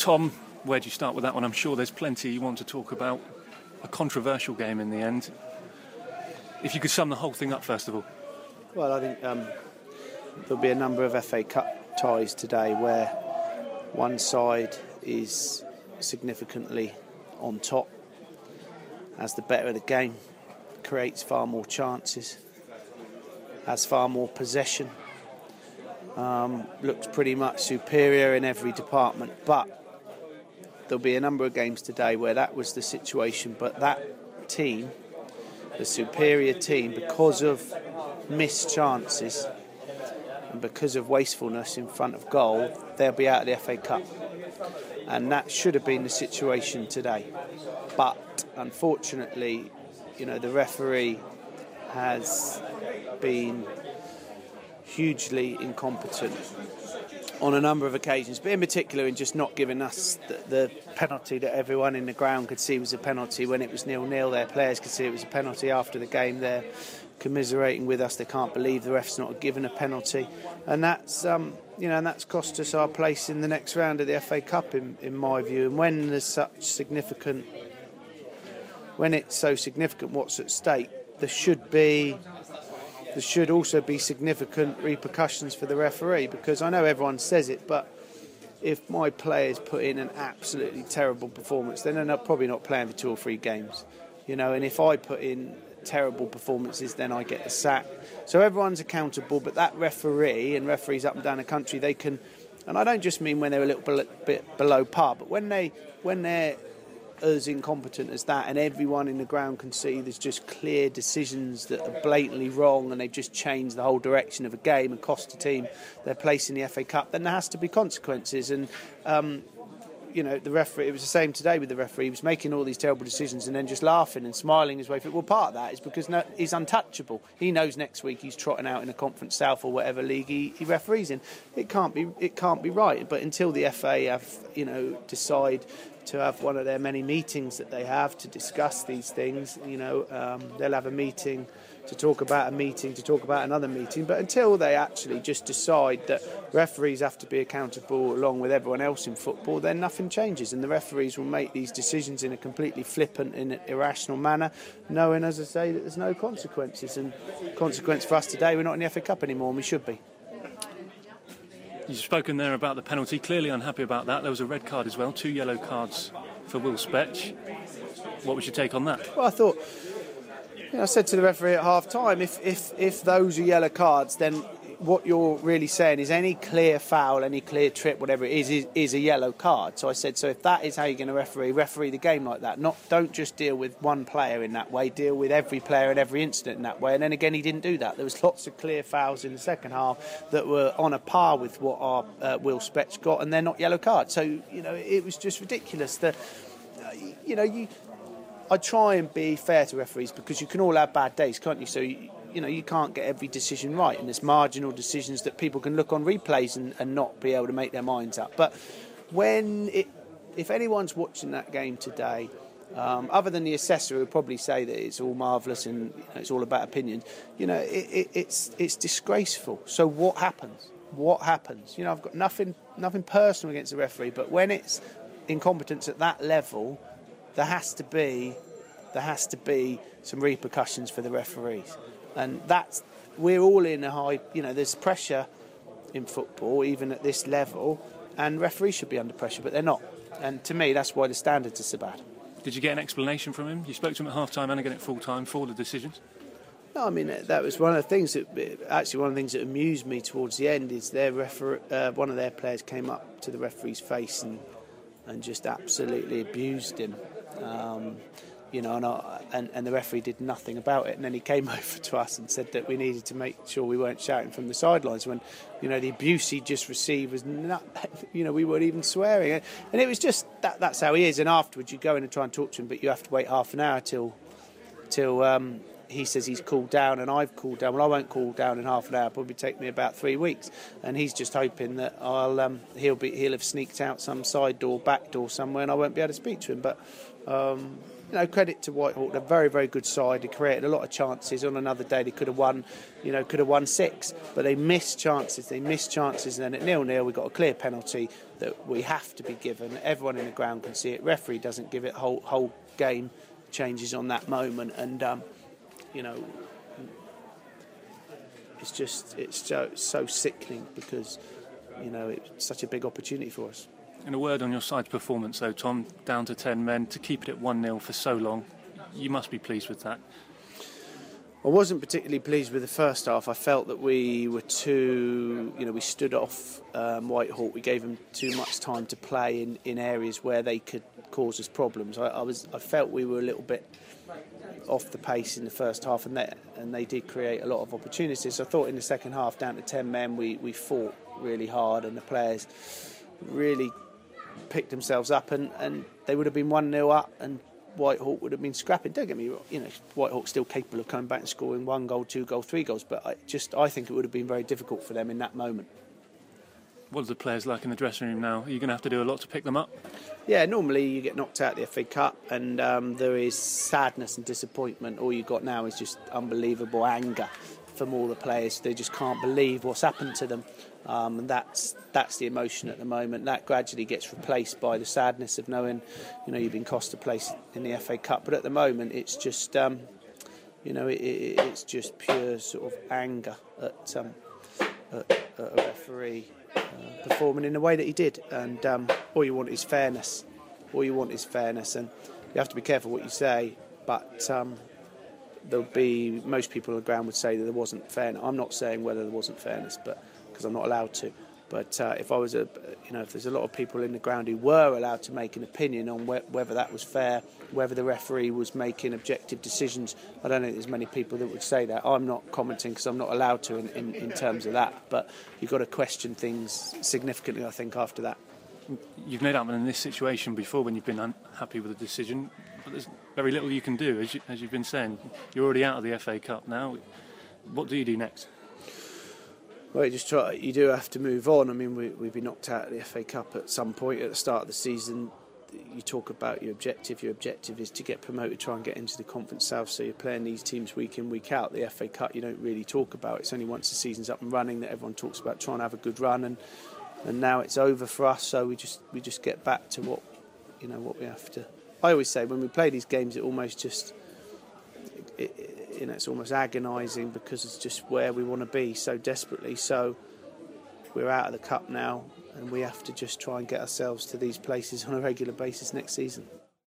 Tom, where do you start with that one? I'm sure there's plenty you want to talk about. A controversial game in the end. If you could sum the whole thing up, first of all. Well, I think there'll be a number of FA Cup ties today where one side is significantly on top, as the better of the game, creates far more chances, has far more possession, looks pretty much superior in every department. But there'll be a number of games today where that was the situation, but that team, the superior team, because of missed chances and because of wastefulness in front of goal, they'll be out of the FA Cup. And that should have been the situation today. But unfortunately, the referee has been hugely incompetent on a number of occasions, but in particular in just not giving us the penalty that everyone in the ground could see was a penalty when it was 0-0. Their players could see it was a penalty after the game. They're commiserating with us. They can't believe the ref's not given a penalty, and that's and that's cost us our place in the next round of the FA Cup, in my view. And when it's so significant what's at stake, there should also be significant repercussions for the referee, because I know everyone says it, but if my players put in an absolutely terrible performance, then they're probably not playing for 2 or 3 games, and if I put in terrible performances, then I get the sack. So everyone's accountable, but that referee and referees up and down the country, they can, and I don't just mean when they're a little bit below par, but when they're as incompetent as that, and everyone in the ground can see there's just clear decisions that are blatantly wrong, and they've just changed the whole direction of a game and cost a team their place in the FA Cup, then there has to be consequences. And the referee, it was the same today with the referee. He was making all these terrible decisions and then just laughing and smiling his way through. Well, part of that is because he's untouchable. He knows next week he's trotting out in a Conference South or whatever league he referees in. It can't be right. But until the FA decide to have one of their many meetings that they have to discuss these things, they'll have a meeting to talk about another meeting. But until they actually just decide that referees have to be accountable along with everyone else in football, then nothing changes, and the referees will make these decisions in a completely flippant and irrational manner, knowing, as I say, that there's no consequences. And consequence for us today, we're not in the FA Cup anymore, and we should be. You've spoken there about the penalty, clearly unhappy about that. There was a red card as well, 2 yellow cards for Will Spetch. What was your take on that? Well, I thought, I said to the referee at half-time, if those are yellow cards, then what you're really saying is any clear foul, any clear trip, whatever it is a yellow card. So I said, so if that is how you're going to referee the game like that, don't just deal with one player in that way, deal with every player and every incident in that way. And then again, he didn't do that. There was lots of clear fouls in the second half that were on a par with what our Will Spetch got, and they're not yellow cards. So, it was just ridiculous that, I try and be fair to referees, because you can all have bad days, can't you? So, you can't get every decision right, and there's marginal decisions that people can look on replays and not be able to make their minds up. But if anyone's watching that game today, other than the assessor, who would probably say that it's all marvellous and it's all about opinions, it's disgraceful. So what happens? I've got nothing personal against the referee, but when it's incompetence at that level, there has to be some repercussions for the referees. And we're all in a high, there's pressure in football, even at this level, and referees should be under pressure, but they're not. And to me, that's why the standards are so bad. Did you get an explanation from him? You spoke to him at half-time and again at full-time for the decisions? No, I mean, that was one of the things that amused me towards the end, is one of their players came up to the referee's face and just absolutely abused him. And the referee did nothing about it, and then he came over to us and said that we needed to make sure we weren't shouting from the sidelines when, the abuse he just received was we weren't even swearing, and it was just that's how he is. And afterwards you go in and try and talk to him, but you have to wait half an hour till he says he's cooled down and I've cooled down. Well, I won't cool down in half an hour. It'll probably take me about 3 weeks, and he's just hoping that he'll have sneaked out some side door, back door somewhere, and I won't be able to speak to him. But credit to Whitehall. They're a very, very good side. They created a lot of chances. On another day, they could have won, could have won 6. But they missed chances. And then at 0-0, we got a clear penalty that we have to be given. Everyone in the ground can see it. Referee doesn't give it. Whole game changes on that moment. And, it's so sickening because, it's such a big opportunity for us. And a word on your side's performance, though, Tom, down to 10 men, to keep it at 1-0 for so long. You must be pleased with that. I wasn't particularly pleased with the first half. I felt that we were too, we stood off Whitehall. We gave them too much time to play in areas where they could cause us problems. I felt we were a little bit off the pace in the first half, and they did create a lot of opportunities. I thought in the second half, down to 10 men, we fought really hard, and the players really picked themselves up, and they would have been 1-0 up, and Whitehawk would have been scrapping. Don't get me wrong, Whitehawk's still capable of coming back and scoring 1 goal, 2 goals, 3 goals, but I think it would have been very difficult for them in that moment. What are the players like in the dressing room now? Are you going to have to do a lot to pick them up? Yeah, normally you get knocked out of the FA Cup and there is sadness and disappointment. All you've got now is just unbelievable anger from all the players. They just can't believe what's happened to them. And that's the emotion at the moment. That gradually gets replaced by the sadness of knowing, you've been cost a place in the FA Cup. But at the moment, it's just, it's just pure sort of anger at a referee performing in the way that he did. And all you want is fairness. And you have to be careful what you say. But most people on the ground would say that there wasn't fairness. I'm not saying whether there wasn't fairness, but because I'm not allowed to. But if there's a lot of people in the ground who were allowed to make an opinion on whether that was fair, whether the referee was making objective decisions, I don't think there's many people that would say that. I'm not commenting because I'm not allowed to in terms of that. But you've got to question things significantly, I think, after that. You've no doubt been in this situation before when you've been unhappy with a decision, but there's very little you can do, as you've been saying. You're already out of the FA Cup now. What do you do next? Well, you do have to move on. I mean, we've been knocked out of the FA Cup at some point at the start of the season. You talk about your objective. Your objective is to get promoted, try and get into the Conference South. So you're playing these teams week in, week out. The FA Cup you don't really talk about. It's only once the season's up and running that everyone talks about trying to have a good run. And now it's over for us. So we just get back to what we have to. I always say when we play these games, it almost just. It's almost agonising because it's just where we want to be so desperately. So we're out of the cup now and we have to just try and get ourselves to these places on a regular basis next season.